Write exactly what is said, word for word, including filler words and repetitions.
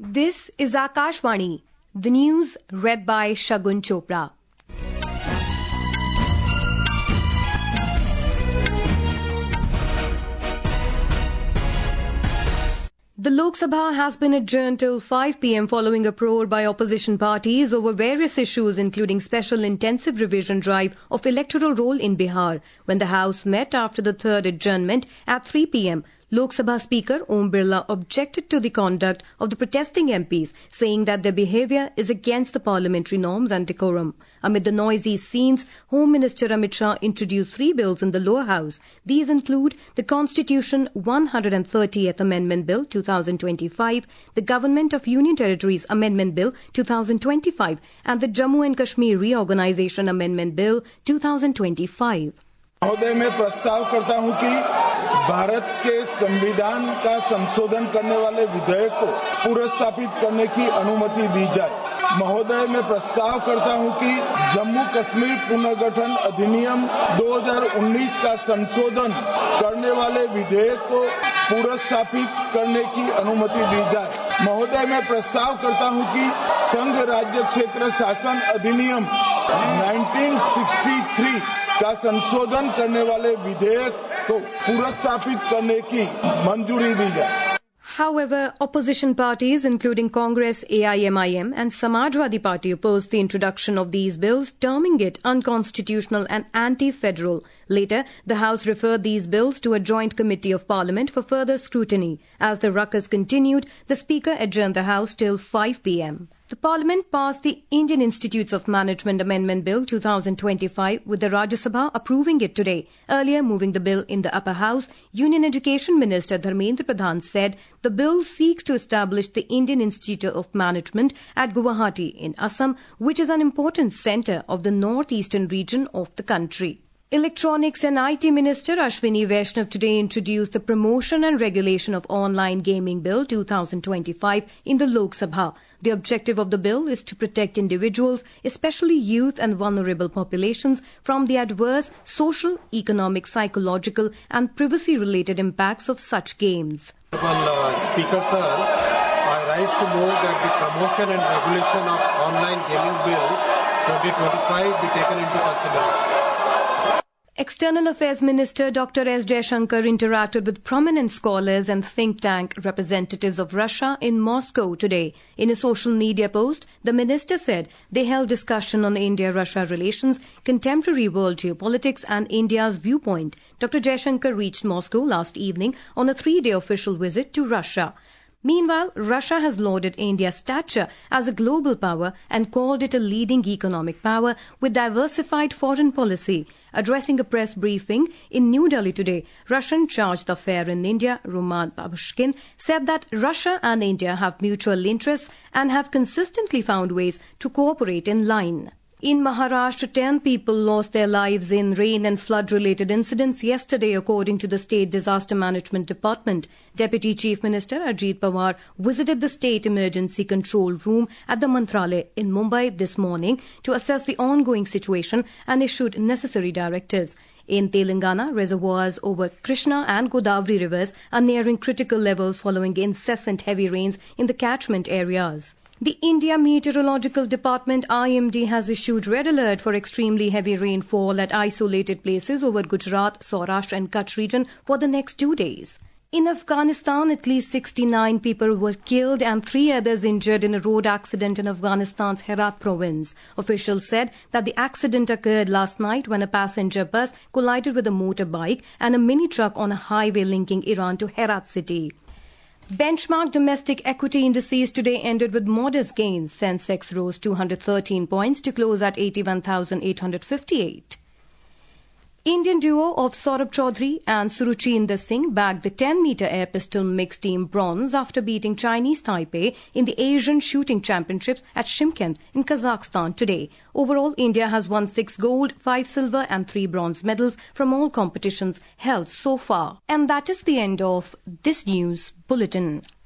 This is Akashvani, the news read by Shagun Chopra. The Lok Sabha has been adjourned till five p.m. following uproar by opposition parties over various issues including special intensive revision drive of electoral roll in Bihar. When the House met after the third adjournment at three p.m, Lok Sabha Speaker Om Birla objected to the conduct of the protesting M Ps, saying that their behaviour is against the parliamentary norms and decorum. Amid the noisy scenes, Home Minister Amit Shah introduced three bills in the lower house. These include the Constitution one hundred thirtieth Amendment Bill two thousand twenty-five, the Government of Union Territories Amendment Bill two thousand twenty-five and the Jammu and Kashmir Reorganisation Amendment Bill two thousand twenty-five. महोदय मैं प्रस्ताव करता हूं कि भारत के संविधान का संशोधन करने वाले विधेयक को पुनर्स्थापित करने की अनुमति दी जाए। महोदय मैं प्रस्ताव करता हूं कि जम्मू कश्मीर पुनर्गठन अधिनियम दो हज़ार उन्नीस का संशोधन करने वाले विधेयक को पुनर्स्थापित करने की अनुमति दी जाए। महोदय मैं प्रस्ताव करता हूं कि संघ राज्य क्षेत्र शासन अधिनियम उन्नीस सौ तिरसठ का संशोधन करने वाले विधेयक को पुनर्स्थापित करने की मंजूरी दी जाए। However, opposition parties including Congress, A I M I M and Samajwadi Party opposed the introduction of these bills, terming it unconstitutional and anti-federal. Later, the House referred these bills to a joint committee of Parliament for further scrutiny. As the ruckus continued, the Speaker adjourned the House till five p.m. The Parliament passed the Indian Institutes of Management Amendment Bill two thousand twenty-five with the Rajya Sabha approving it today. Earlier moving the bill in the upper house, Union Education Minister Dharmendra Pradhan said the bill seeks to establish the Indian Institute of Management at Guwahati in Assam, which is an important centre of the northeastern region of the country. Electronics and I T Minister Ashwini Vaishnav today introduced the Promotion and Regulation of Online Gaming Bill two thousand twenty-five in the Lok Sabha. The objective of the bill is to protect individuals, especially youth and vulnerable populations, from the adverse social, economic, psychological and privacy-related impacts of such games. Honorable Speaker Sir, I rise to move that the Promotion and Regulation of Online Gaming Bill twenty twenty-five be taken into consideration. External Affairs Minister Doctor S Jaishankar interacted with prominent scholars and think tank representatives of Russia in Moscow today. In a social media post, the minister said they held discussion on India-Russia relations, contemporary world geopolitics and India's viewpoint. Doctor Jaishankar reached Moscow last evening on a three-day official visit to Russia. Meanwhile, Russia has lauded India's stature as a global power and called it a leading economic power with diversified foreign policy. Addressing a press briefing in New Delhi today, Russian charge d'affaires in India, Roman Babushkin, said that Russia and India have mutual interests and have consistently found ways to cooperate in line. In Maharashtra, ten people lost their lives in rain and flood-related incidents yesterday, according to the State Disaster Management Department. Deputy Chief Minister Ajit Pawar visited the State Emergency Control Room at the Mantralaya in Mumbai this morning to assess the ongoing situation and issued necessary directives. In Telangana, reservoirs over Krishna and Godavari rivers are nearing critical levels following incessant heavy rains in the catchment areas. The India Meteorological Department I M D has issued red alert for extremely heavy rainfall at isolated places over Gujarat, Saurashtra and Kutch region for the next two days. In Afghanistan, at least sixty-nine people were killed and three others injured in a road accident in Afghanistan's Herat province. Officials said that the accident occurred last night when a passenger bus collided with a motorbike and a mini truck on a highway linking Iran to Herat city. Benchmark domestic equity indices today ended with modest gains. Sensex rose two hundred thirteen points to close at eighty-one thousand eight hundred fifty-eight. Indian duo of Saurabh Chaudhary and Suruchinder Singh bagged the ten-meter air pistol mixed team bronze after beating Chinese Taipei in the Asian Shooting Championships at Shymkent in Kazakhstan today. Overall, India has won six gold, five silver and three bronze medals from all competitions held so far. And that is the end of this news bulletin.